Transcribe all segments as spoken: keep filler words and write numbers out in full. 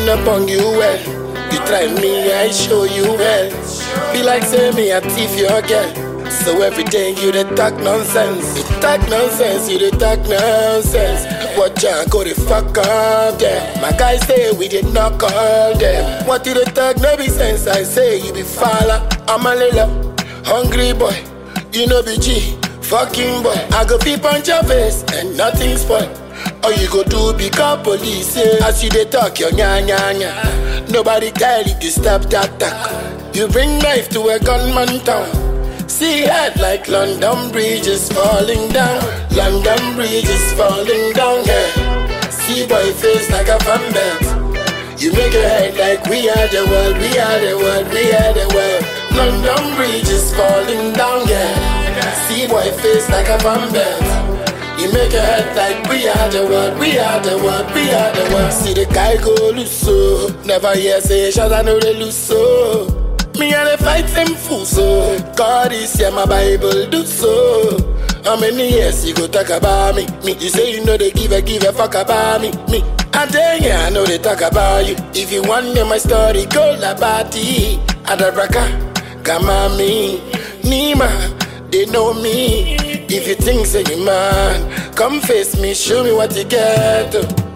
not on you well. You try me, I show you well. Be like say me a thief your girl. So every day you dey talk nonsense. You talk nonsense, you dey talk nonsense. Watch out, go the fuck up there. My guys say we did not call them. What you dey talk no be sense? I say you be falla. I'm a little hungry boy. You know be G, fucking boy. I go peep on your face and nothing spoil. All you go do become police. Eh? As you dey talk your nya nya nya. Nobody tell you to stop that talk. You bring knife to a gunman town. See head like London Bridge is falling down. London Bridge is falling down, yeah. See boy face like a fan belt. You make your head like we are the world, we are the world, we are the world. London Bridge is falling down, yeah. See boy face like a fan belt. You make your head like we are the world, we are the world, we are the world. See the guy go loose so. Never hear say shots, I know they lose so. Me and the fight them fool so. God is here, my Bible do so. How many years you go talk about me? Me, you say you know they give a give a fuck about me. Me, I tell you I know they talk about you. If you want to know my story, go la bati. Adabraka, Kamami, Nima, they know me. If you think say you man, come face me, show me what you get.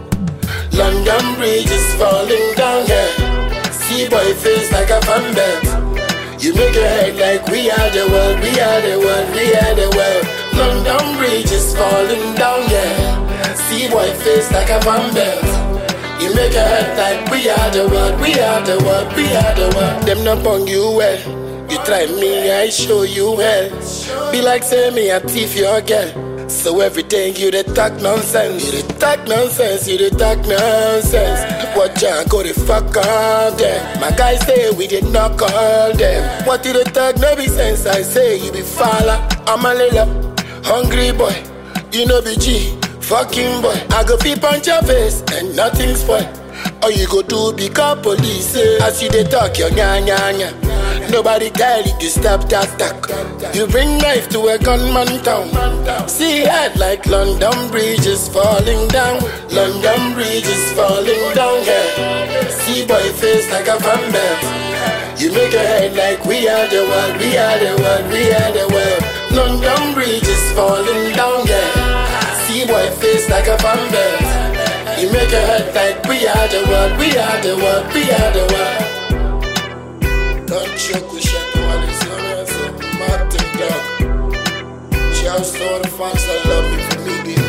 London Bridge is falling down, yeah. See boy face like a fan belt. You make your head like we are the world, we are the world, we are the world. London Bridge is falling down, yeah. See boy face like a fan belt. You make your head like we are the world, we are the world, we are the world. Them not on you well. You try me, I show you well. Be like say me a thief your girl. So every day you dey talk nonsense. You dey talk nonsense, you dey talk nonsense. Watch out, go the fuck up there. My guys say we did not call them. What you dey talk no be sense? I say you be falla. I'm a little hungry boy. You know be G, fucking boy. I go peep on your face and nothing spoil. All you go do become police. Eh? As you dey talk your nya nya nya. Nobody tell you to stop that talk. You bring knife to a gunman town. See head like London Bridge is falling down. London Bridge is falling down, yeah. See boy face like a fan belt. You make your head like we are the world, we are the world, we are the world. London Bridge is falling down, yeah. See boy face like a fan belt. You make your head like we are the world, we are the world, we are the world. Don't choke with shit while it's on us, Martin Dog. Shouts to all the fans that love me for me being